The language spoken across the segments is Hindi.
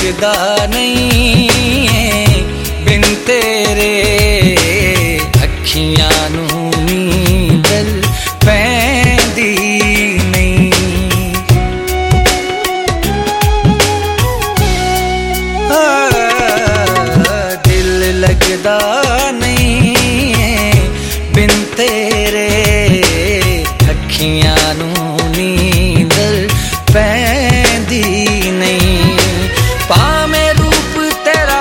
लगदा नहीं बिन तेरे अखियां नू नींदर पैंदी नहीं। दिल लगदा नहीं बिन तेरे अखियां नू नींदर पैंदी नहीं। पावें रूप तेरा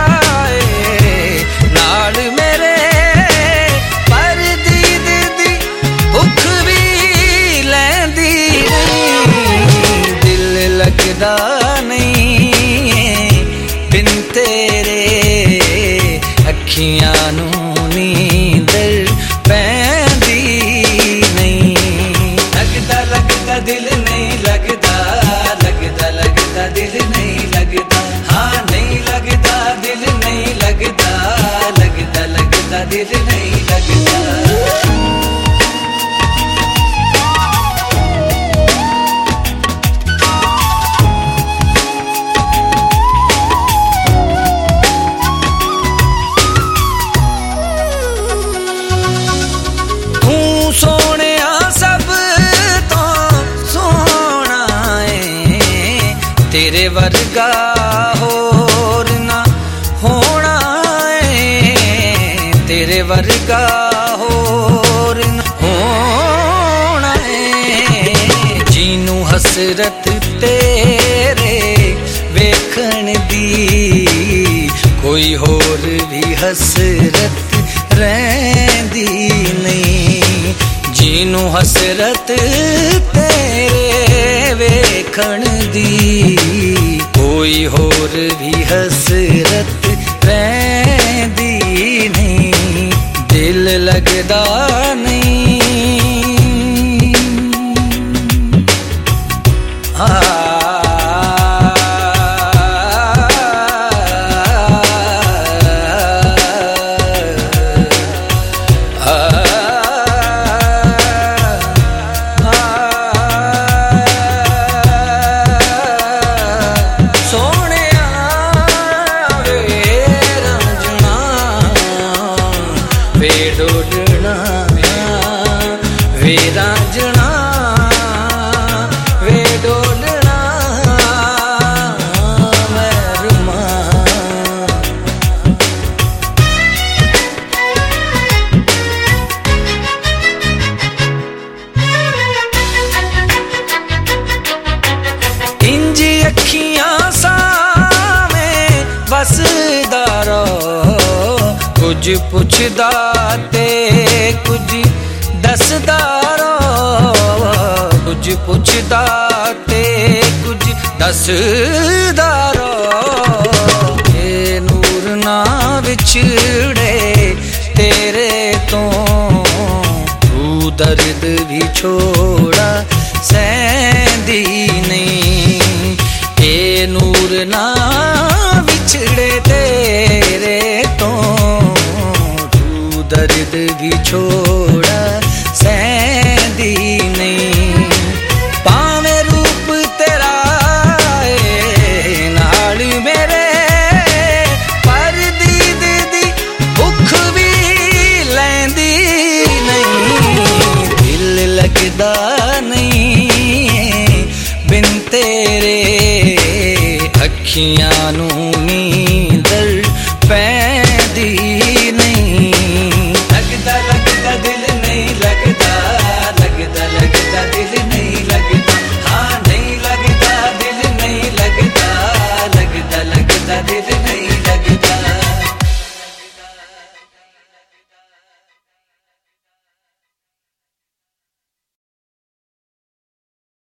नाल मेरे पर दीद दी भुख भी लैंदी नहीं। दिल लगदा नहीं बिन तेरे अखियां नू नींदर पैंदी नहीं। लगदा लगदा दिल नहीं लगदा, लगदा लगदा दिल नहीं लगदा, हाँ नहीं लगदा दिल नहीं लगदा, लगदा लगदा दिल नहीं लगदा। तेरे वर्गा होर ना होना है, तेरे वर्गा होर ना होना है। जीनू हसरत तेरे वेखण दी कोई होर भी हसरत रैंदी नहीं। जीनू हसरत तेरे वेखण दी कोई होर भी हसरत रैंदी नहीं। दिल लगदा नहीं डोलना वे रांझना वे डोलना मैरमा। इंज अखियां सावें बसदा रहो, कुछ पुछदा ते कुछ दसदा रहो, कुछ पुछदा ते कुछ दसदा रहो। ये नूर ना विछड़े तेरे तो तू दर्द भी छोड़ा सहंदी नहीं। ये नूर ना विछड़े तेरे तो दर्द भी छोड़ा सहंदी नहीं। पावें रूप तेरा नाल मेरे पर दीद दी भुख भी लैंदी नहीं। दिल लगदा नहीं बिन तेरे अखियां